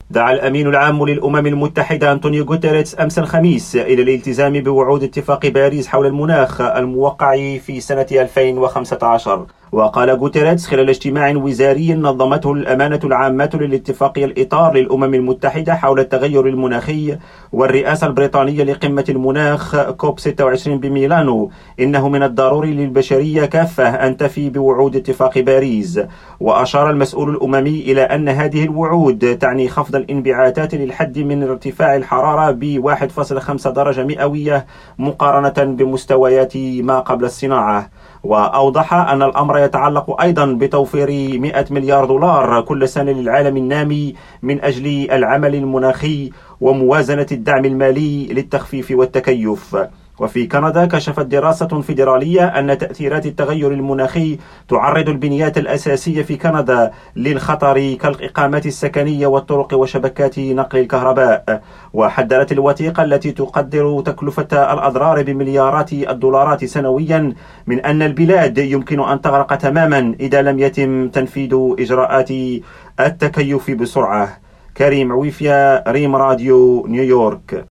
دعا الأمين العام للأمم المتحدة أنطونيو غوتيريس أمس الخميس إلى الالتزام بوعود اتفاق باريس حول المناخ الموقع في سنة 2015. وقال غوتيريس خلال اجتماع وزاري نظمته الأمانة العامة للاتفاقية الإطار للأمم المتحدة حول التغير المناخي والرئاسة البريطانية لقمة المناخ كوب 26 بميلانو، إنه من الضروري للبشرية كافة أن تفي بوعود اتفاق باريس. وأشار المسؤول الأممي إلى أن هذه الوعود تعني خفض الانبعاثات للحد من ارتفاع الحرارة ب 1.5 درجة مئوية مقارنة بمستويات ما قبل الصناعة. وأوضح أن الأمر يتعلق أيضا بتوفير 100 مليار دولار كل سنة للعالم النامي من أجل العمل المناخي وموازنة الدعم المالي للتخفيف والتكيف. وفي كندا كشفت دراسة فيدرالية أن تأثيرات التغير المناخي تعرض البنيات الأساسية في كندا للخطر كالإقامات السكنية والطرق وشبكات نقل الكهرباء. وحذرت الوثيقة التي تقدر تكلفة الأضرار بمليارات الدولارات سنويا من أن البلاد يمكن أن تغرق تماما إذا لم يتم تنفيذ إجراءات التكيف بسرعة. كريم عويفية، ريم راديو، نيويورك.